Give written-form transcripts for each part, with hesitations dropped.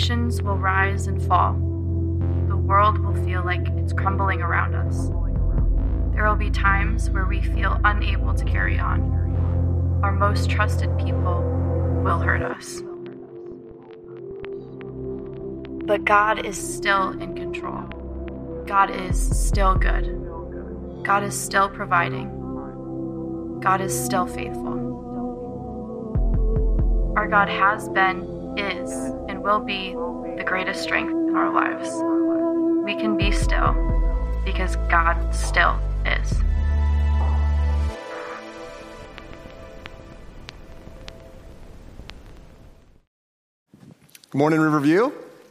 Nations will rise and fall. The world will feel like it's crumbling around us. There will be times where we feel unable to carry on. Our most trusted people will hurt us. But God is still in control. God is still good. God is still providing. God is still faithful. Our God has been, is, and will be the greatest strength in our lives. We can be still because God still is. Good morning, Riverview.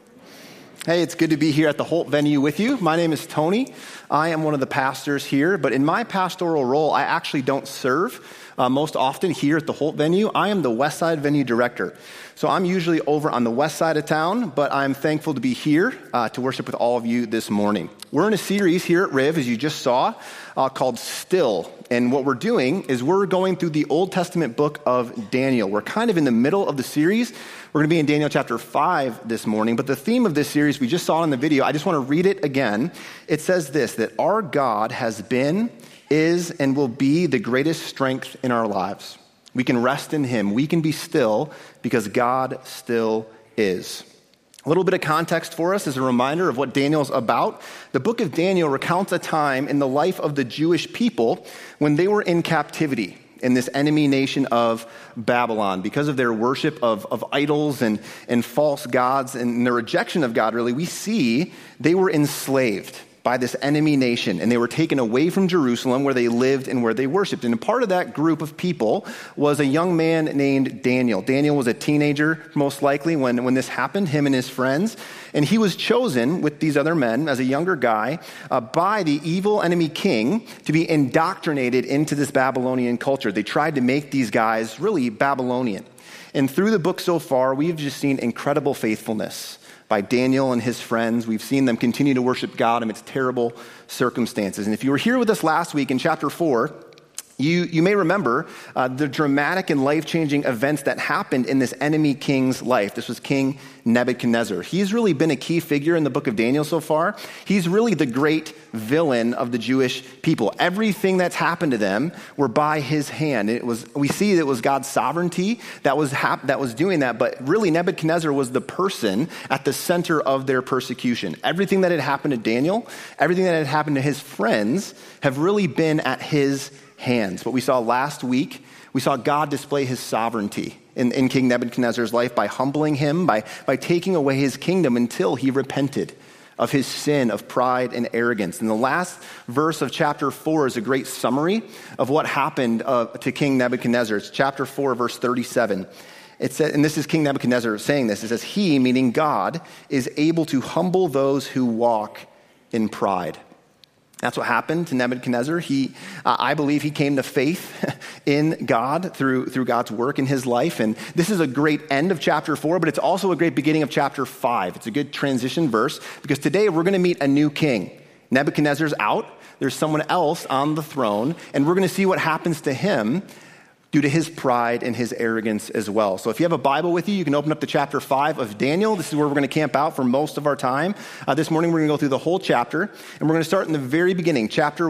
Hey, it's good to be here at the Holt venue with you. My name is Tony. I am one of the pastors here, but in my pastoral role, I actually don't serve most often here at the Holt venue. I am the West Side venue director. So I'm usually over on the west side of town, but I'm thankful to be here to worship with all of you this morning. We're in a series here at Riv, as you just saw, called Still. And what we're doing is we're going through the Old Testament book of Daniel. We're kind of in the middle of the series. We're going to be in Daniel chapter 5 this morning. But the theme of this series, we just saw in the video. I just want to read it again. It says this, that our God has been, is, and will be the greatest strength in our lives. We can rest in him. We can be still because God still is. A little bit of context for us as a reminder of what Daniel's about. The book of Daniel recounts a time in the life of the Jewish people when they were in captivity in this enemy nation of Babylon. Because of their worship of idols and false gods and their rejection of God, really, we see they were enslaved by this enemy nation, and they were taken away from Jerusalem where they lived and where they worshiped. And a part of that group of people was a young man named Daniel. Daniel was a teenager, most likely, when this happened, him and his friends. And he was chosen with these other men as a younger guy by the evil enemy king to be indoctrinated into this Babylonian culture. They tried to make these guys really Babylonian. And through the book so far, we've just seen incredible faithfulness by Daniel and his friends. We've seen them continue to worship God amidst terrible circumstances. And if you were here with us last week in chapter 4, you may remember the dramatic and life-changing events that happened in this enemy king's life. This was King Nebuchadnezzar. He's really been a key figure in the book of Daniel so far. He's really the great villain of the Jewish people. Everything that's happened to them were by his hand. We see that it was God's sovereignty that was doing that, but really Nebuchadnezzar was the person at the center of their persecution. Everything that had happened to Daniel, everything that had happened to his friends have really been at his hands. What we saw last week, we saw God display his sovereignty in King Nebuchadnezzar's life by humbling him, by taking away his kingdom until he repented of his sin of pride and arrogance. And the last verse of chapter 4 is a great summary of what happened to King Nebuchadnezzar. It's chapter 4, verse 37. It says, and this is King Nebuchadnezzar saying this, it says, he, meaning God, is able to humble those who walk in pride. That's what happened to Nebuchadnezzar. I believe he came to faith in God through God's work in his life. And this is a great end of chapter 4, but it's also a great beginning of chapter 5. It's a good transition verse because today we're going to meet a new king. Nebuchadnezzar's out. There's someone else on the throne, and we're going to see what happens to him due to his pride and his arrogance as well. So if you have a Bible with you can open up to chapter 5 of Daniel. This is where we're going to camp out for most of our time. This morning we're going to go through the whole chapter, and we're going to start in the very beginning. Chapter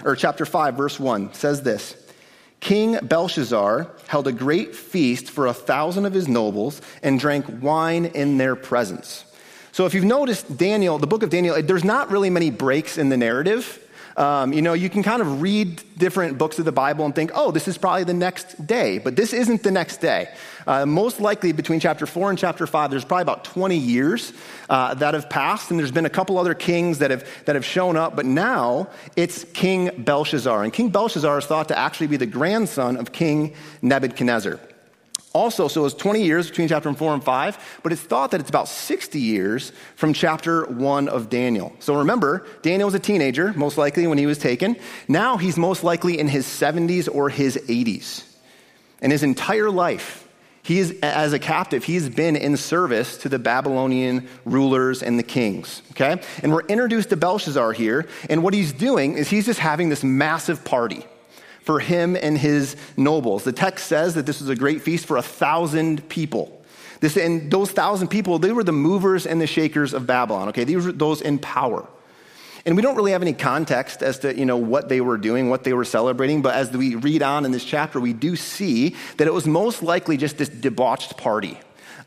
5, verse 1 says this: King Belshazzar held a great feast for 1,000 of his nobles and drank wine in their presence. So if you've noticed Daniel, the book of Daniel, there's not really many breaks in the narrative. You can kind of read different books of the Bible and think, oh, this is probably the next day. But this isn't the next day. Most likely between chapter 4 and chapter 5, there's probably about 20 years that have passed. And there's been a couple other kings that have shown up. But now it's King Belshazzar. And King Belshazzar is thought to actually be the grandson of King Nebuchadnezzar. Also, so it's 20 years between chapter 4 and 5, but it's thought that it's about 60 years from chapter 1 of Daniel. So remember, Daniel was a teenager, most likely when he was taken. Now he's most likely in his 70s or his 80s. And his entire life, as a captive, he's been in service to the Babylonian rulers and the kings, okay? And we're introduced to Belshazzar here, and what he's doing is he's just having this massive party for him and his nobles. The text says that this was a great feast for 1,000 people. And those 1,000 people, they were the movers and the shakers of Babylon, okay? These were those in power. And we don't really have any context as to, what they were doing, what they were celebrating, but as we read on in this chapter, we do see that it was most likely just this debauched party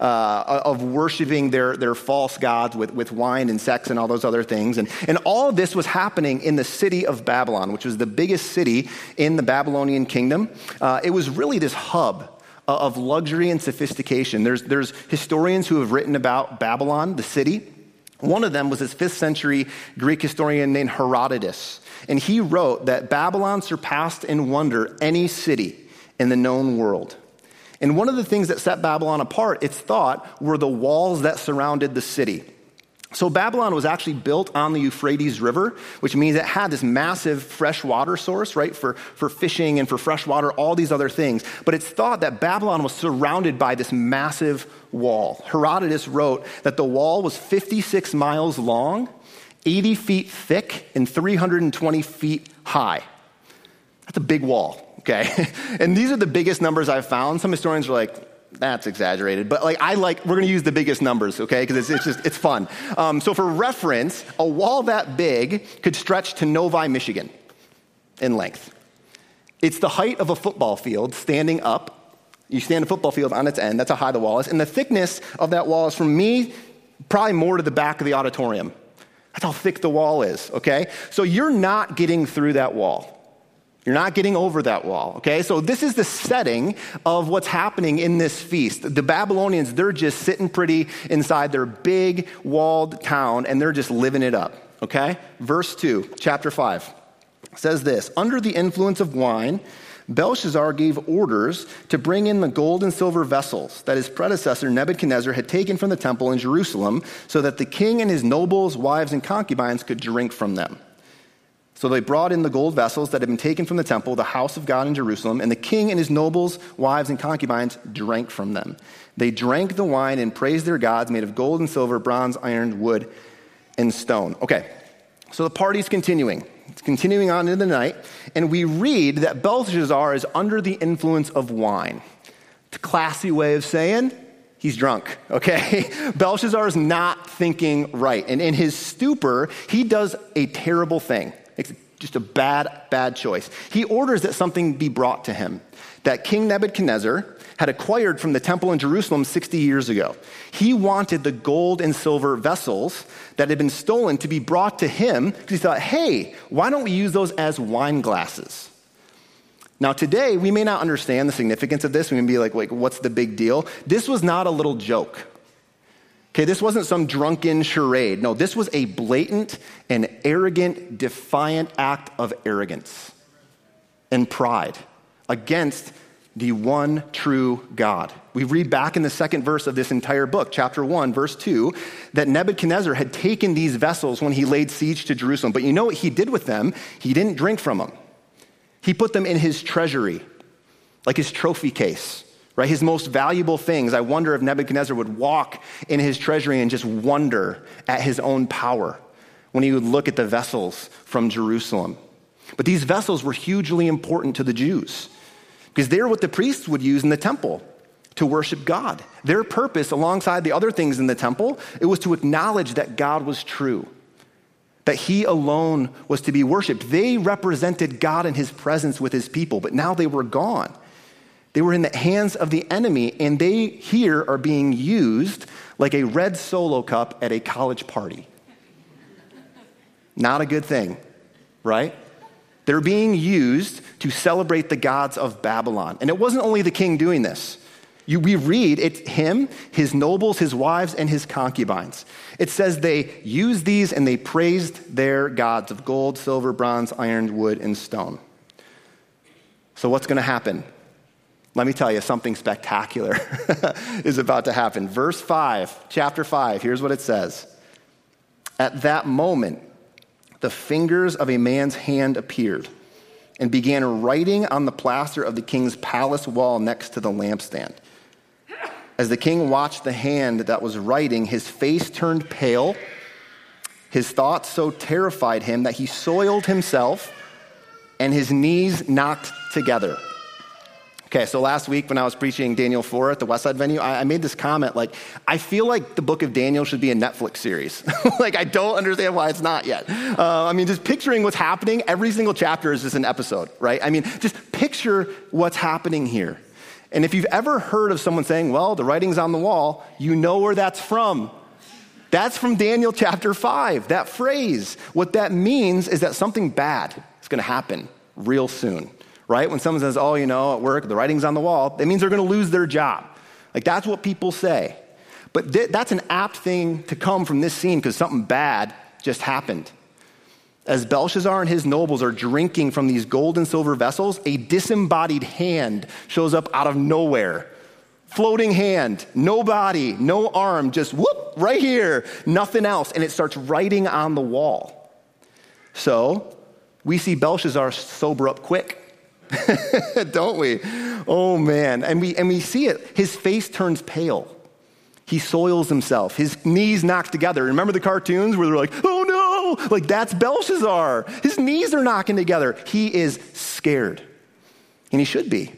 of worshiping their false gods with wine and sex and all those other things. And all of this was happening in the city of Babylon, which was the biggest city in the Babylonian kingdom. It was really this hub of luxury and sophistication. There's historians who have written about Babylon, the city. One of them was this 5th century Greek historian named Herodotus. And he wrote that Babylon surpassed in wonder any city in the known world. And one of the things that set Babylon apart, it's thought, were the walls that surrounded the city. So Babylon was actually built on the Euphrates River, which means it had this massive fresh water source, right, for fishing and for fresh water, all these other things. But it's thought that Babylon was surrounded by this massive wall. Herodotus wrote that the wall was 56 miles long, 80 feet thick, and 320 feet high. That's a big wall, okay? And these are the biggest numbers I've found. Some historians are like, that's exaggerated. But we're going to use the biggest numbers, okay? Because it's fun. So for reference, a wall that big could stretch to Novi, Michigan in length. It's the height of a football field standing up. You stand a football field on its end. That's how high the wall is. And the thickness of that wall is from me probably more to the back of the auditorium. That's how thick the wall is, okay? So you're not getting through that wall. You're not getting over that wall, okay? So this is the setting of what's happening in this feast. The Babylonians, they're just sitting pretty inside their big walled town, and they're just living it up, okay? Verse 2, chapter 5, says this: Under the influence of wine, Belshazzar gave orders to bring in the gold and silver vessels that his predecessor Nebuchadnezzar had taken from the temple in Jerusalem, so that the king and his nobles, wives, and concubines could drink from them. So they brought in the gold vessels that had been taken from the temple, the house of God in Jerusalem, and the king and his nobles, wives, and concubines drank from them. They drank the wine and praised their gods made of gold and silver, bronze, iron, wood, and stone. Okay, so the party's continuing. It's continuing on into the night, and we read that Belshazzar is under the influence of wine. It's a classy way of saying he's drunk, okay? Belshazzar is not thinking right, and in his stupor, he does a terrible thing. It's just a bad choice. He orders that something be brought to him that King Nebuchadnezzar had acquired from the temple in Jerusalem 60 years ago. He wanted the gold and silver vessels that had been stolen to be brought to him because he thought, hey, why don't we use those as wine glasses? Now today, we may not understand the significance of this. We may be like, what's the big deal? This was not a little joke. Okay, this wasn't some drunken charade. No, this was a blatant and arrogant, defiant act of arrogance and pride against the one true God. We read back in the second verse of this entire book, chapter 1, verse 2, that Nebuchadnezzar had taken these vessels when he laid siege to Jerusalem. But you know what he did with them? He didn't drink from them. He put them in his treasury, like his trophy case. Right, his most valuable things. I wonder if Nebuchadnezzar would walk in his treasury and just wonder at his own power when he would look at the vessels from Jerusalem. But these vessels were hugely important to the Jews because they're what the priests would use in the temple to worship God. Their purpose, alongside the other things in the temple, it was to acknowledge that God was true, that he alone was to be worshiped. They represented God in his presence with his people, but now they were gone. They were in the hands of the enemy, and they here are being used like a red Solo cup at a college party. Not a good thing, right? They're being used to celebrate the gods of Babylon. And it wasn't only the king doing this. We read it's him, his nobles, his wives, and his concubines. It says they used these and they praised their gods of gold, silver, bronze, iron, wood, and stone. So what's going to happen? Let me tell you, something spectacular is about to happen. Verse 5, chapter 5, here's what it says. At that moment, the fingers of a man's hand appeared and began writing on the plaster of the king's palace wall next to the lampstand. As the king watched the hand that was writing, his face turned pale. His thoughts so terrified him that he soiled himself and his knees knocked together. Okay, so last week when I was preaching Daniel 4 at the Westside venue, I made this comment, like, I feel like the book of Daniel should be a Netflix series. Like, I don't understand why it's not yet. Just picturing what's happening, every single chapter is just an episode, right? Just picture what's happening here. And if you've ever heard of someone saying, well, the writing's on the wall, you know where that's from. That's from Daniel chapter 5, that phrase. What that means is that something bad is going to happen real soon. Right? When someone says, oh, at work, the writing's on the wall, that means they're going to lose their job. Like, that's what people say. But that's an apt thing to come from this scene because something bad just happened. As Belshazzar and his nobles are drinking from these gold and silver vessels, a disembodied hand shows up out of nowhere. Floating hand, no body, no arm, just whoop, right here, nothing else. And it starts writing on the wall. So we see Belshazzar sober up quick. Don't we? Oh man. And we see it. His face turns pale. He soils himself. His knees knock together. Remember the cartoons where they're like, oh no, like that's Belshazzar. His knees are knocking together. He is scared. And he should be.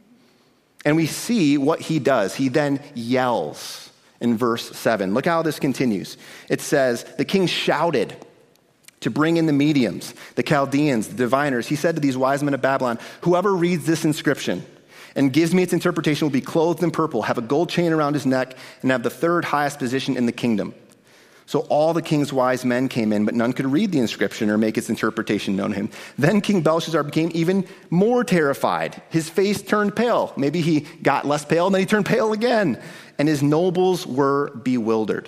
And we see what he does. He then yells in verse 7. Look how this continues. It says, the king shouted to bring in the mediums, the Chaldeans, the diviners. He said to these wise men of Babylon, whoever reads this inscription and gives me its interpretation will be clothed in purple, have a gold chain around his neck, and have the third highest position in the kingdom. So all the king's wise men came in, but none could read the inscription or make its interpretation known to him. Then King Belshazzar became even more terrified. His face turned pale. Maybe he got less pale, and then he turned pale again. And his nobles were bewildered.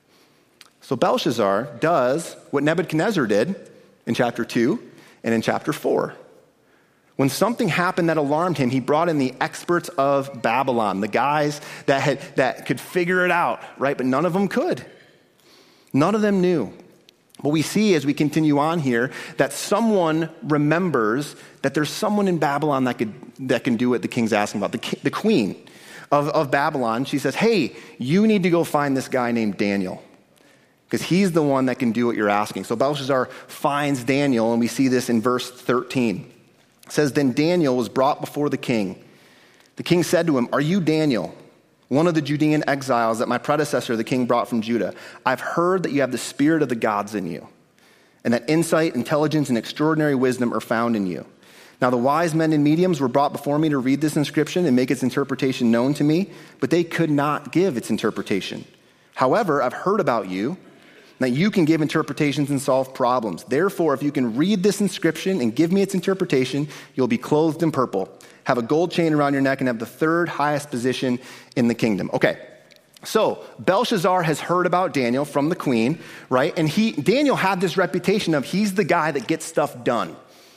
So Belshazzar does what Nebuchadnezzar did in chapter 2 and in chapter 4. When something happened that alarmed him, he brought in the experts of Babylon, the guys that could figure it out, right? But none of them could. None of them knew. What we see as we continue on here, that someone remembers that there's someone in Babylon that can do what the king's asking about. The queen of Babylon, she says, hey, you need to go find this guy named Daniel, because he's the one that can do what you're asking. So Belshazzar finds Daniel, and we see this in verse 13. It says, then Daniel was brought before the king. The king said to him, are you Daniel, one of the Judean exiles that my predecessor, the king, brought from Judah? I've heard that you have the spirit of the gods in you, and that insight, intelligence, and extraordinary wisdom are found in you. Now the wise men and mediums were brought before me to read this inscription and make its interpretation known to me, but they could not give its interpretation. However, I've heard about you, that you can give interpretations and solve problems. Therefore, if you can read this inscription and give me its interpretation, you'll be clothed in purple, have a gold chain around your neck, and have the third highest position in the kingdom. Okay, so Belshazzar has heard about Daniel from the queen, right? And Daniel had this reputation of he's the guy that gets stuff done.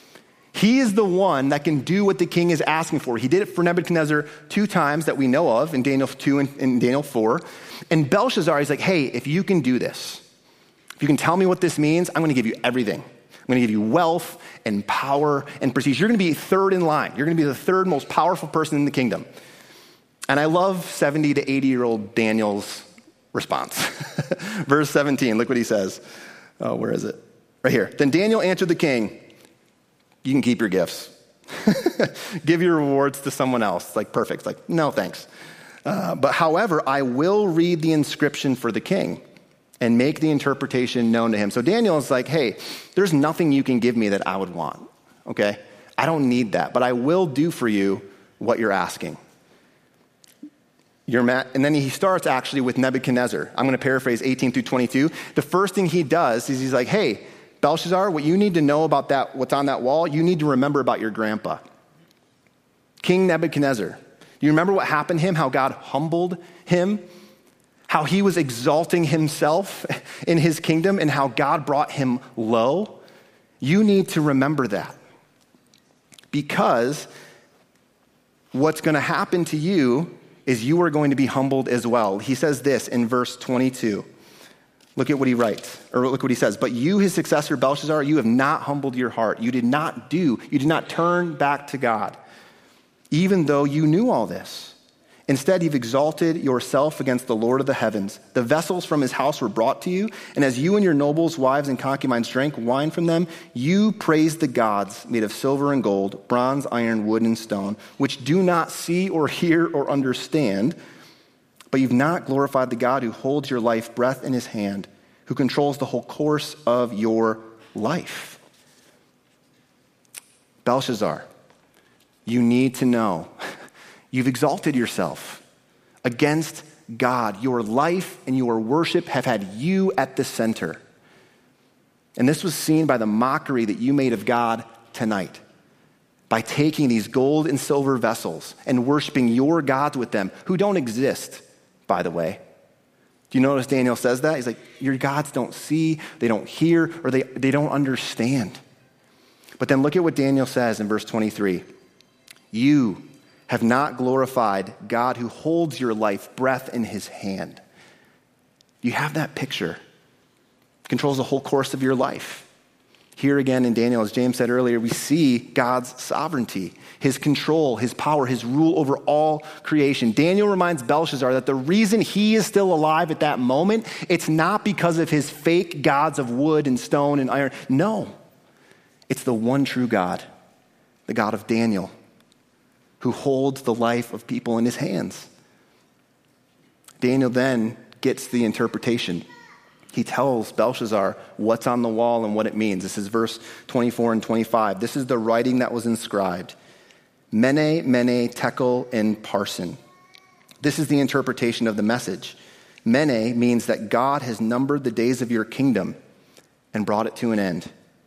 He is the one that can do what the king is asking for. He did it for Nebuchadnezzar 2 times that we know of, in Daniel 2 and in Daniel 4. And Belshazzar, he's like, hey, if you can do this, if you can tell me what this means, I'm going to give you everything. I'm going to give you wealth and power and prestige. You're going to be third in line. You're going to be the third most powerful person in the kingdom. And I love 70 to 80-year-old Daniel's response. Verse 17, look what he says. Oh, where is it? Right here. Then Daniel answered the king, you can keep your gifts. Give your rewards to someone else. It's like, perfect. It's like, no, thanks. But however, I will read the inscription for the king and make the interpretation known to him. So Daniel is like, hey, there's nothing you can give me that I would want, okay? I don't need that, but I will do for you what you're asking. And then he starts actually with Nebuchadnezzar. I'm going to paraphrase 18 through 22. The first thing he does is he's like, hey, Belshazzar, what you need to know about that, what's on that wall, you need to remember about your grandpa, King Nebuchadnezzar. You remember what happened to him, how God humbled him? How he was exalting himself in his kingdom and how God brought him low. You need to remember that. Because what's going to happen to you is you are going to be humbled as well. He says this in verse 22. Look at what he writes, or look what he says. But you, his successor, Belshazzar, you have not humbled your heart. You did not turn back to God, even though you knew all this. Instead, you've exalted yourself against the Lord of the heavens. The vessels from his house were brought to you, and as you and your nobles, wives, and concubines drank wine from them, you praised the gods made of silver and gold, bronze, iron, wood, and stone, which do not see or hear or understand, but you've not glorified the God who holds your life breath in his hand, who controls the whole course of your life. Belshazzar, you need to know you've exalted yourself against God. Your life and your worship have had you at the center. And this was seen by the mockery that you made of God tonight, by taking these gold and silver vessels and worshiping your gods with them, who don't exist, by the way. Do you notice Daniel says that? He's like, your gods don't see, they don't hear, or they don't understand. But then look at what Daniel says in verse 23. You have not glorified God who holds your life breath in his hand. You have that picture. Controls the whole course of your life. Here again in Daniel, as James said earlier, we see God's sovereignty, his control, his power, his rule over all creation. Daniel reminds Belshazzar that the reason he is still alive at that moment, it's not because of his fake gods of wood and stone and iron. No, it's the one true God, the God of Daniel, who holds the life of people in his hands. Daniel then gets the interpretation. He tells Belshazzar what's on the wall and what it means. This is verse 24 and 25. This is the writing that was inscribed. Mene, Mene, Tekel, and Parsin. This is the interpretation of the message. Mene means that God has numbered the days of your kingdom and brought it to an end.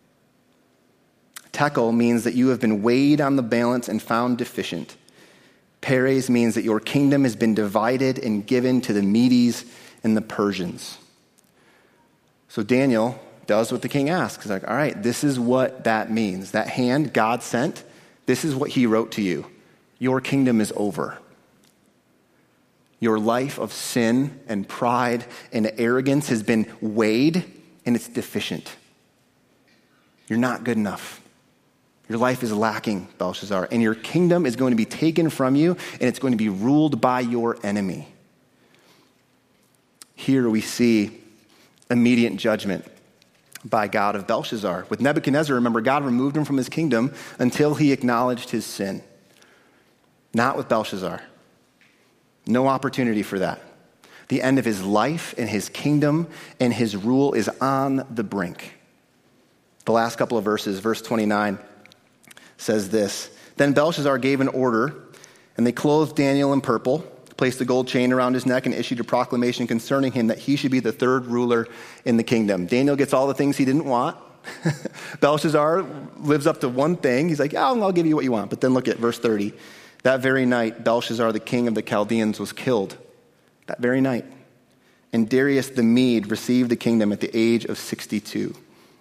Tekel means that you have been weighed on the balance and found deficient. Peres means that your kingdom has been divided and given to the Medes and the Persians. So Daniel does what the king asks. He's like, all right, this is what that means. That hand God sent, this is what he wrote to you. Your kingdom is over. Your life of sin and pride and arrogance has been weighed and it's deficient. You're not good enough. Your life is lacking, Belshazzar, and your kingdom is going to be taken from you, and it's going to be ruled by your enemy. Here we see immediate judgment by God of Belshazzar. With Nebuchadnezzar, remember, God removed him from his kingdom until he acknowledged his sin. Not with Belshazzar. No opportunity for that. The end of his life and his kingdom and his rule is on the brink. The last couple of verses, verse 29, says this. Then Belshazzar gave an order, and they clothed Daniel in purple, placed a gold chain around his neck, and issued a proclamation concerning him that he should be the third ruler in the kingdom. Daniel gets all the things he didn't want. Belshazzar lives up to one thing. He's like, yeah, I'll give you what you want. But then look at verse 30. That very night, Belshazzar, the king of the Chaldeans, was killed. That very night. And Darius the Mede received the kingdom at the age of 62.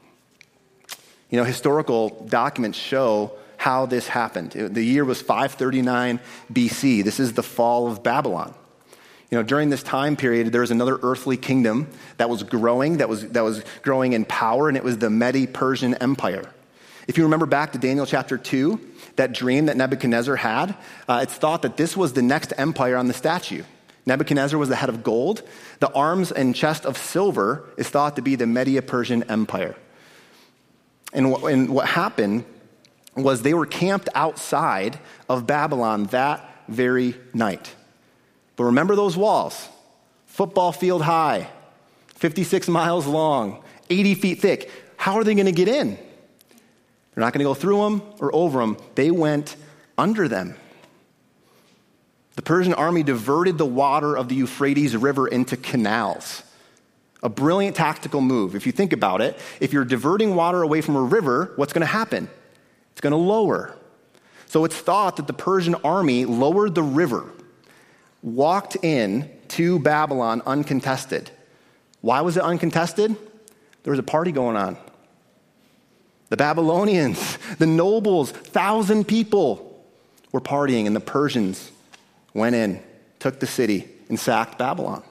You know, historical documents show how this happened. The year was 539 BC. This is the fall of Babylon. You know, during this time period, there was another earthly kingdom that was growing, that was growing in power, and it was the Mede-Persian Empire. If you remember back to Daniel chapter 2, that dream that Nebuchadnezzar had, it's thought that this was the next empire on the statue. Nebuchadnezzar was the head of gold. The arms and chest of silver is thought to be the Medo-Persian Empire. And what happened was they were camped outside of Babylon that very night. But remember those walls, football field high, 56 miles long, 80 feet thick. How are they going to get in? They're not going to go through them or over them. They went under them. The Persian army diverted the water of the Euphrates River into canals. A brilliant tactical move. If you think about it, if you're diverting water away from a river, what's going to happen? It's going to lower. So it's thought that the Persian army lowered the river, walked in to Babylon uncontested. Why was it uncontested? There was a party going on. The Babylonians, the nobles, 1,000 people were partying, and the Persians went in, took the city, and sacked Babylon.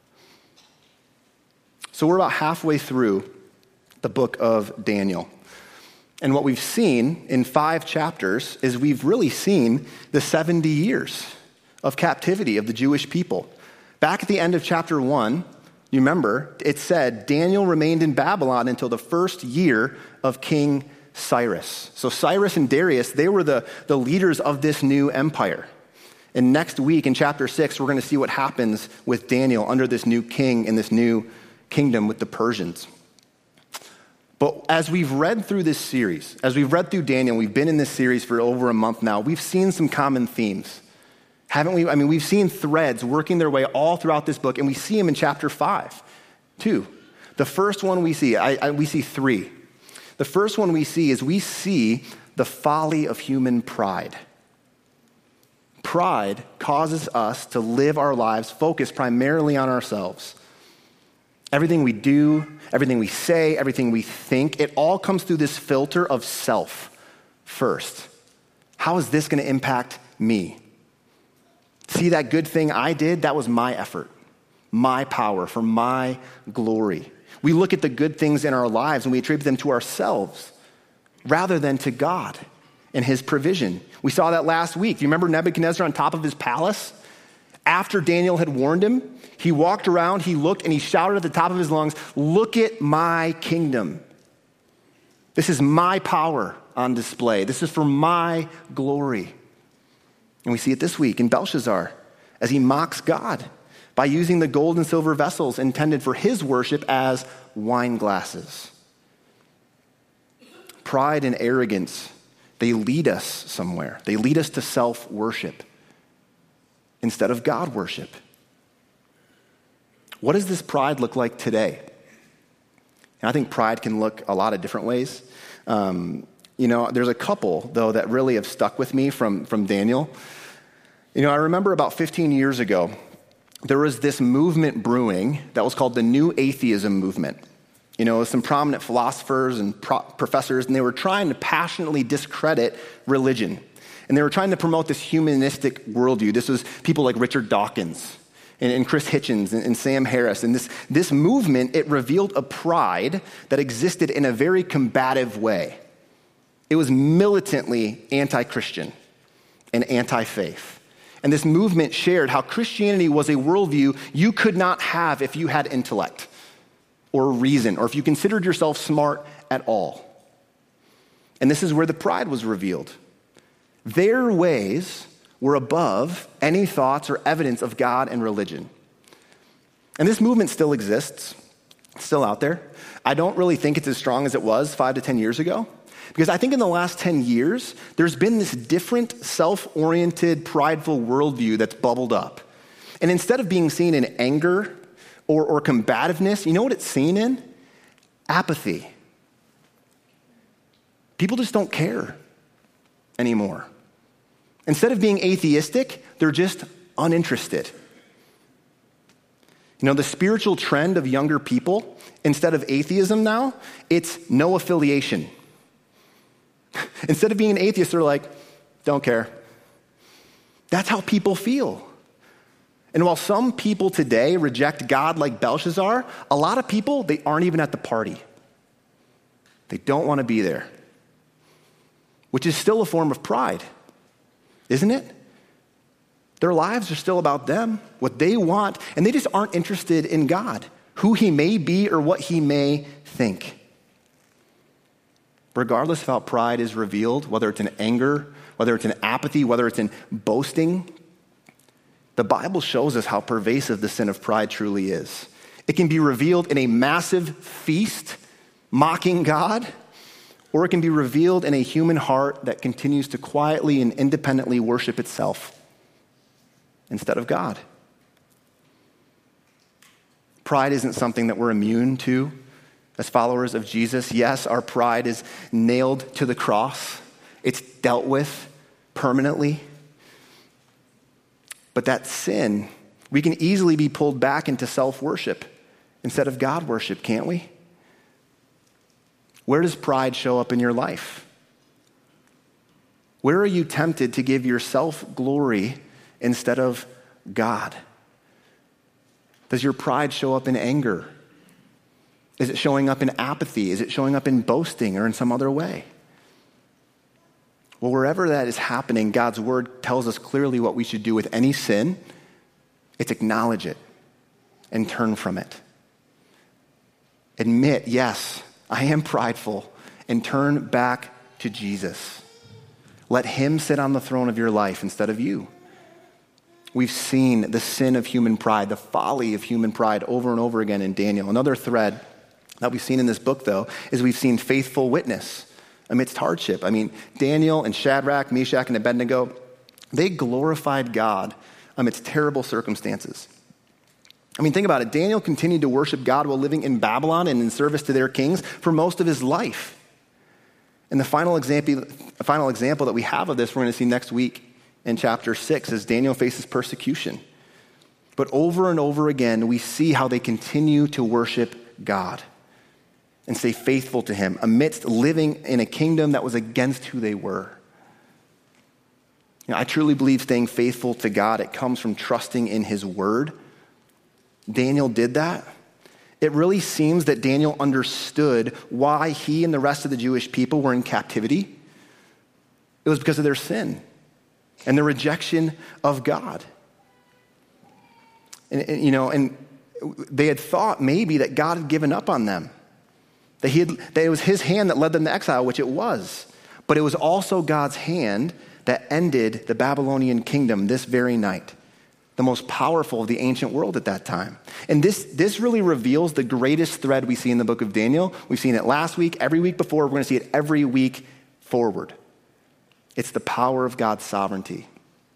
So we're about halfway through the book of Daniel. And what we've seen in 5 chapters is we've really seen the 70 years of captivity of the Jewish people. Back at the end of chapter 1, you remember, it said, Daniel remained in Babylon until the first year of King Cyrus. So Cyrus and Darius, they were the leaders of this new empire. And next week in chapter 6, we're going to see what happens with Daniel under this new king in this new kingdom with the Persians. But as we've read through this series, as we've read through Daniel, we've been in this series for over a month now, we've seen some common themes. Haven't we? I mean, we've seen threads working their way all throughout this book, and we see them in chapter 5, too. The first one we see, we see three. The first one we see is we see the folly of human pride. Pride causes us to live our lives focused primarily on ourselves. Everything we do, everything we say, everything we think, it all comes through this filter of self first. How is this going to impact me? See, that good thing I did, that was my effort, my power, for my glory. We look at the good things in our lives and we attribute them to ourselves rather than to God and his provision. We saw that last week. Do you remember Nebuchadnezzar on top of his palace? After Daniel had warned him, he walked around, he looked, and he shouted at the top of his lungs, "Look at my kingdom. This is my power on display. This is for my glory." And we see it this week in Belshazzar as he mocks God by using the gold and silver vessels intended for his worship as wine glasses. Pride and arrogance, they lead us somewhere. They lead us to self-worship instead of God worship. What does this pride look like today? And I think pride can look a lot of different ways. There's a couple, though, that really have stuck with me from Daniel. I remember about 15 years ago, there was this movement brewing that was called the New Atheism movement. Some prominent philosophers and professors, and they were trying to passionately discredit religion. And they were trying to promote this humanistic worldview. This was people like Richard Dawkins and Chris Hitchens and Sam Harris. And this movement, it revealed a pride that existed in a very combative way. It was militantly anti-Christian and anti-faith. And this movement shared how Christianity was a worldview you could not have if you had intellect or reason, or if you considered yourself smart at all. And this is where the pride was revealed. Their ways were above any thoughts or evidence of God and religion. And this movement still exists, still out there. I don't really think it's as strong as it was 5 to 10 years ago, because I think in the last 10 years, there's been this different, self-oriented, prideful worldview that's bubbled up. And instead of being seen in anger or combativeness, you know what it's seen in? Apathy. People just don't care anymore. Instead of being atheistic, they're just uninterested. The spiritual trend of younger people, instead of atheism now, it's no affiliation. Instead of being an atheist, they're like, don't care. That's how people feel. And while some people today reject God like Belshazzar, a lot of people, they aren't even at the party. They don't want to be there, which is still a form of pride, isn't it? Their lives are still about them, what they want, and they just aren't interested in God, who he may be or what he may think. Regardless of how pride is revealed, whether it's in anger, whether it's in apathy, whether it's in boasting, the Bible shows us how pervasive the sin of pride truly is. It can be revealed in a massive feast, mocking God, or it can be revealed in a human heart that continues to quietly and independently worship itself instead of God. Pride isn't something that we're immune to as followers of Jesus. Yes, our pride is nailed to the cross. It's dealt with permanently. But that sin, we can easily be pulled back into self-worship instead of God worship, can't we? Where does pride show up in your life? Where are you tempted to give yourself glory instead of God? Does your pride show up in anger? Is it showing up in apathy? Is it showing up in boasting or in some other way? Well, wherever that is happening, God's word tells us clearly what we should do with any sin. It's acknowledge it and turn from it. Admit, yes, I am prideful, and turn back to Jesus. Let him sit on the throne of your life instead of you. We've seen the sin of human pride, the folly of human pride over and over again in Daniel. Another thread that we've seen in this book, though, is we've seen faithful witness amidst hardship. I mean, Daniel and Shadrach, Meshach, and Abednego, they glorified God amidst terrible circumstances. I mean, think about it. Daniel continued to worship God while living in Babylon and in service to their kings for most of his life. And the final example that we have of this, we're going to see next week in chapter 6, as Daniel faces persecution. But over and over again, we see how they continue to worship God and stay faithful to him amidst living in a kingdom that was against who they were. I truly believe staying faithful to God, it comes from trusting in his word. Daniel did that. It really seems that Daniel understood why he and the rest of the Jewish people were in captivity. It was because of their sin and the rejection of God. And they had thought maybe that God had given up on them. That it was his hand that led them to exile, which it was. But it was also God's hand that ended the Babylonian kingdom this very night, the most powerful of the ancient world at that time. And this really reveals the greatest thread we see in the book of Daniel. We've seen it last week, every week before. We're going to see it every week forward. It's the power of God's sovereignty.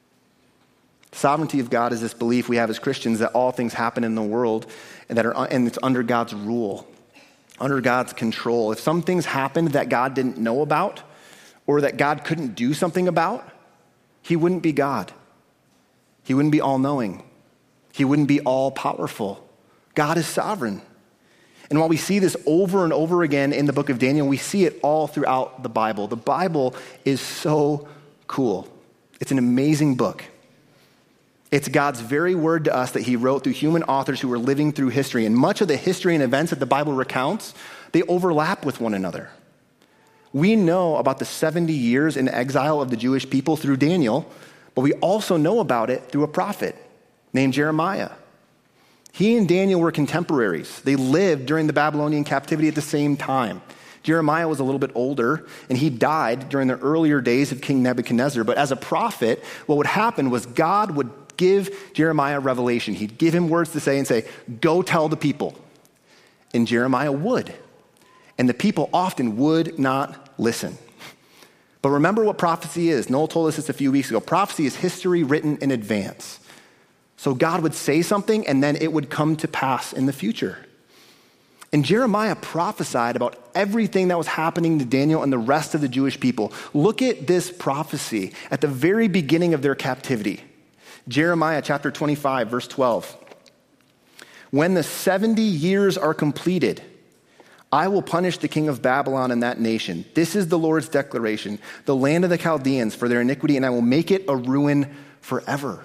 The sovereignty of God is this belief we have as Christians that all things happen in the world and it's under God's rule, under God's control. If some things happened that God didn't know about or that God couldn't do something about, he wouldn't be God. He wouldn't be all-knowing. He wouldn't be all-powerful. God is sovereign. And while we see this over and over again in the book of Daniel, we see it all throughout the Bible. The Bible is so cool. It's an amazing book. It's God's very word to us that he wrote through human authors who were living through history. And much of the history and events that the Bible recounts, they overlap with one another. We know about the 70 years in exile of the Jewish people through Daniel, but we also know about it through a prophet named Jeremiah. He and Daniel were contemporaries. They lived during the Babylonian captivity at the same time. Jeremiah was a little bit older, and he died during the earlier days of King Nebuchadnezzar. But as a prophet, what would happen was God would give Jeremiah revelation. He'd give him words to say and say, go tell the people. And Jeremiah would. And the people often would not listen. But remember what prophecy is. Noel told us this a few weeks ago. Prophecy is history written in advance. So God would say something, and then it would come to pass in the future. And Jeremiah prophesied about everything that was happening to Daniel and the rest of the Jewish people. Look at this prophecy at the very beginning of their captivity. Jeremiah chapter 25, verse 12. When the 70 years are completed, I will punish the king of Babylon and that nation. This is the Lord's declaration, the land of the Chaldeans for their iniquity, and I will make it a ruin forever.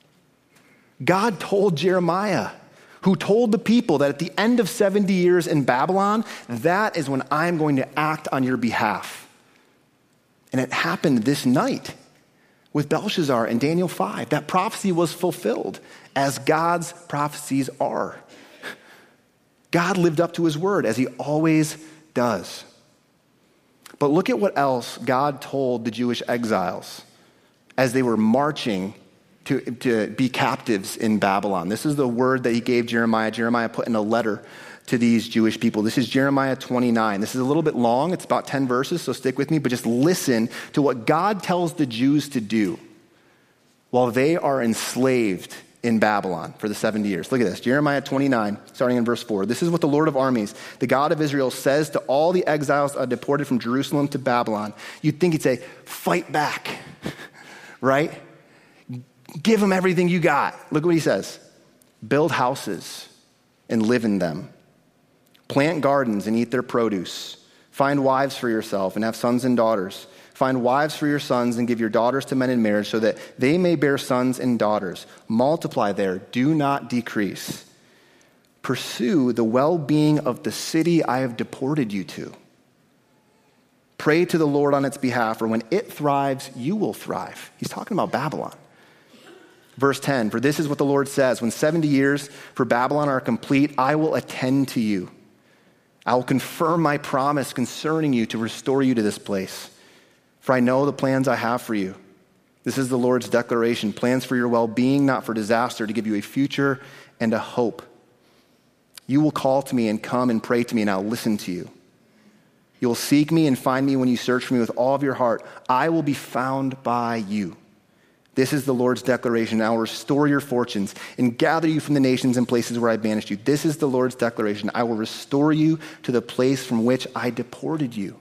God told Jeremiah, who told the people that at the end of 70 years in Babylon, that is when I'm going to act on your behalf. And it happened this night with Belshazzar in Daniel 5. That prophecy was fulfilled as God's prophecies are. God lived up to his word as he always does. But look at what else God told the Jewish exiles as they were marching to be captives in Babylon. This is the word that he gave Jeremiah. Jeremiah put in a letter to these Jewish people. This is Jeremiah 29. This is a little bit long. It's about 10 verses, so stick with me. But just listen to what God tells the Jews to do while they are enslaved in Babylon for the 70 years. Look at this. Jeremiah 29, starting in verse 4. This is what the Lord of armies, the God of Israel, says to all the exiles deported from Jerusalem to Babylon. You'd think he'd say, fight back, right? Give them everything you got. Look what he says. Build houses and live in them. Plant gardens and eat their produce. Find wives for yourself and have sons and daughters. Find wives for your sons and give your daughters to men in marriage so that they may bear sons and daughters. Multiply there, do not decrease. Pursue the well-being of the city I have deported you to. Pray to the Lord on its behalf, for when it thrives, you will thrive. He's talking about Babylon. Verse 10, for this is what the Lord says, when 70 years for Babylon are complete, I will attend to you. I will confirm my promise concerning you to restore you to this place. For I know the plans I have for you. This is the Lord's declaration, plans for your well-being, not for disaster, to give you a future and a hope. You will call to me and come and pray to me, and I'll listen to you. You will seek me and find me when you search for me with all of your heart. I will be found by you. This is the Lord's declaration. I will restore your fortunes and gather you from the nations and places where I banished you. This is the Lord's declaration. I will restore you to the place from which I deported you.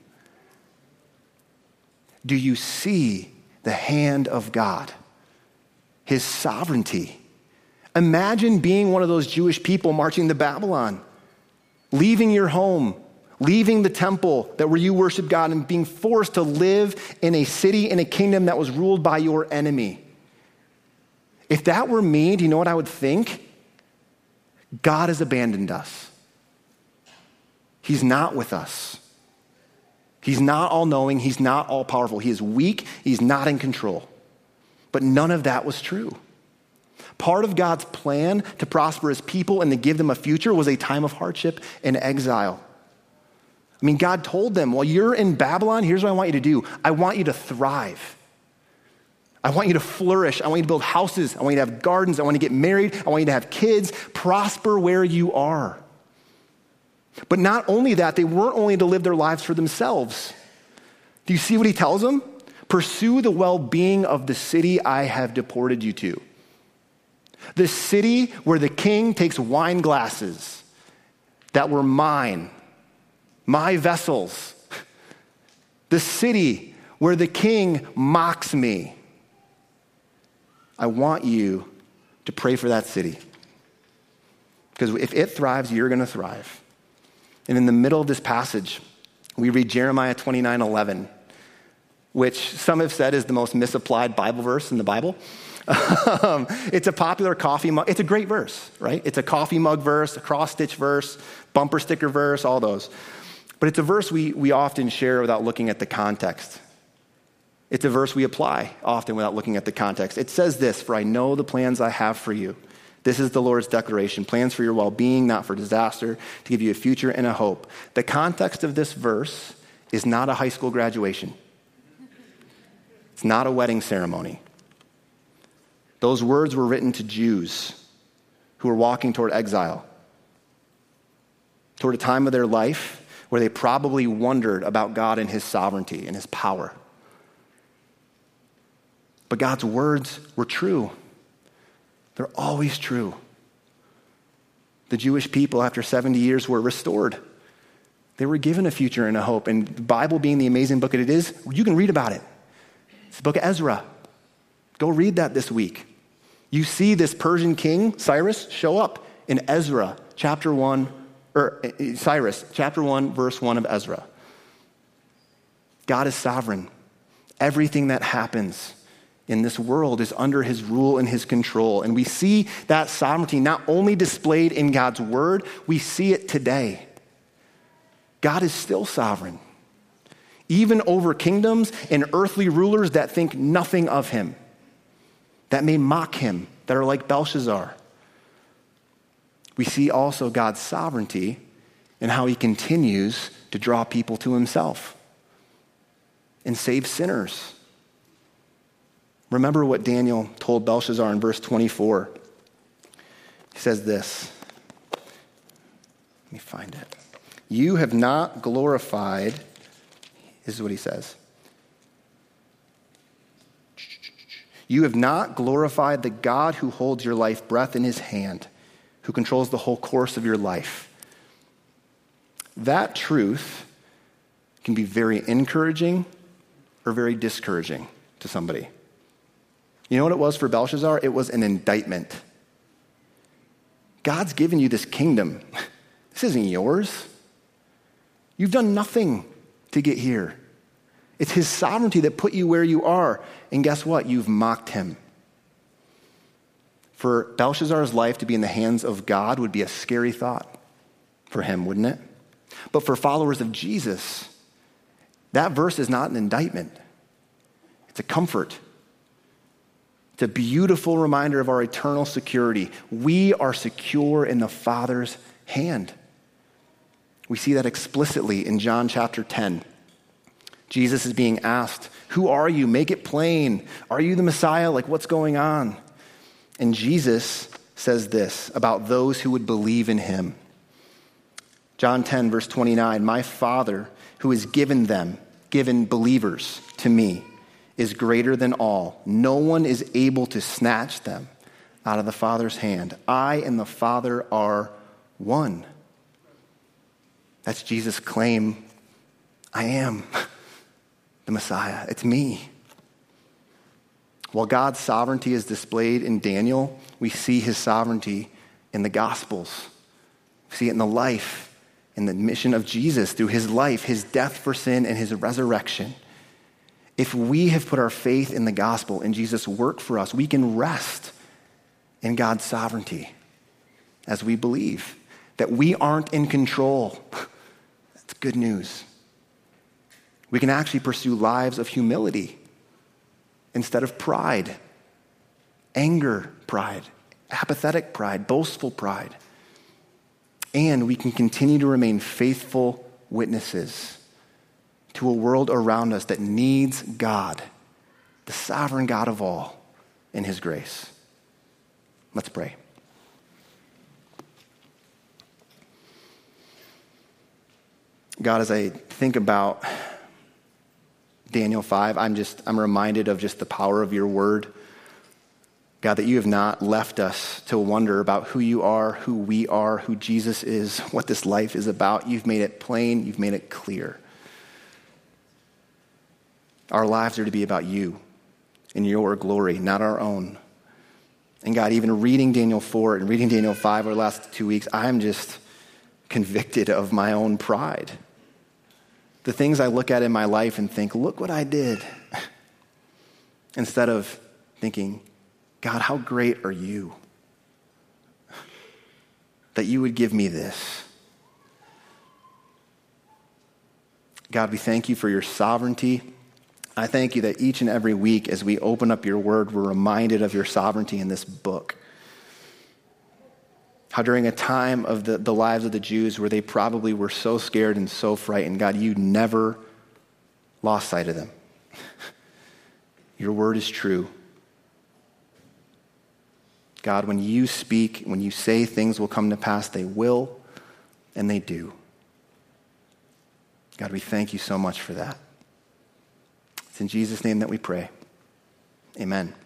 Do you see the hand of God? His sovereignty. Imagine being one of those Jewish people marching to Babylon, leaving your home, leaving the temple that where you worship God, and being forced to live in a city, in a kingdom that was ruled by your enemy. If that were me, do you know what I would think? God has abandoned us. He's not with us. He's not all-knowing. He's not all-powerful. He is weak. He's not in control. But none of that was true. Part of God's plan to prosper his people and to give them a future was a time of hardship and exile. I mean, God told them, while you're in Babylon, here's what I want you to do. I want you to thrive. I want you to flourish. I want you to build houses. I want you to have gardens. I want you to get married. I want you to have kids. Prosper where you are. But not only that, they weren't only to live their lives for themselves. Do you see what he tells them? Pursue the well-being of the city I have deported you to. The city where the king takes wine glasses that were mine, my vessels. The city where the king mocks me. I want you to pray for that city. Because if it thrives, you're going to thrive. And in the middle of this passage, we read Jeremiah 29:11, which some have said is the most misapplied Bible verse in the Bible. It's a popular coffee mug. It's a great verse, right? It's a coffee mug verse, a cross-stitch verse, bumper sticker verse, all those. But it's a verse we often share without looking at the context. It's a verse we apply often without looking at the context. It says this, for I know the plans I have for you. This is the Lord's declaration, plans for your well-being, not for disaster, to give you a future and a hope. The context of this verse is not a high school graduation. It's not a wedding ceremony. Those words were written to Jews who were walking toward exile, toward a time of their life where they probably wondered about God and his sovereignty and his power. But God's words were true. They're always true. The Jewish people, after 70 years, were restored. They were given a future and a hope. And the Bible being the amazing book that it is, you can read about it. It's the book of Ezra. Go read that this week. You see this Persian king, Cyrus, show up in Ezra, chapter 1, Cyrus, chapter 1, verse 1 of Ezra. God is sovereign. Everything that happens in this world is under his rule and his control. And we see that sovereignty not only displayed in God's word, we see it today. God is still sovereign, even over kingdoms and earthly rulers that think nothing of him, that may mock him, that are like Belshazzar. We see also God's sovereignty and how he continues to draw people to himself and save sinners. Remember what Daniel told Belshazzar in verse 24. He says this. Let me find it. You have not glorified, this is what he says. You have not glorified the God who holds your life breath in his hand, who controls the whole course of your life. That truth can be very encouraging or very discouraging to somebody. You know what it was for Belshazzar? It was an indictment. God's given you this kingdom. This isn't yours. You've done nothing to get here. It's his sovereignty that put you where you are. And guess what? You've mocked him. For Belshazzar's life to be in the hands of God would be a scary thought for him, wouldn't it? But for followers of Jesus, That verse is not an indictment. It's a comfort. It's a beautiful reminder of our eternal security. We are secure in the Father's hand. We see that explicitly in John chapter 10. Jesus is being asked, "Who are you? Make it plain. Are you the Messiah? Like, what's going on?" And Jesus says this about those who would believe in him. John 10, verse 29, "My Father, who has given believers to me, is greater than all. No one is able to snatch them out of the Father's hand. I and the Father are one." That's Jesus' claim. I am the Messiah. It's me. While God's sovereignty is displayed in Daniel, we see his sovereignty in the Gospels. We see it in the life, in the mission of Jesus through his life, his death for sin, and his resurrection. If we have put our faith in the gospel and Jesus' work for us, we can rest in God's sovereignty as we believe that we aren't in control. That's good news. We can actually pursue lives of humility instead of pride, anger, pride, apathetic pride, boastful pride. And we can continue to remain faithful witnesses to a world around us that needs God, the sovereign God of all, in his grace. Let's pray. God, as I think about Daniel 5, I'm reminded of just the power of your word. God, that you have not left us to wonder about who you are, who we are, who Jesus is, what this life is about. You've made it plain. You've made it clear. Our lives are to be about you and your glory, not our own. And God, even reading Daniel 4 and reading Daniel 5 over the last 2 weeks, I'm just convicted of my own pride. The things I look at in my life and think, look what I did. Instead of thinking, God, how great are you that you would give me this. God, we thank you for your sovereignty. I thank you that each and every week as we open up your word, we're reminded of your sovereignty in this book. How during a time of the lives of the Jews where they probably were so scared and so frightened, God, you never lost sight of them. Your word is true. God, when you speak, when you say things will come to pass, they will, and they do. God, we thank you so much for that. It's in Jesus' name that we pray. Amen.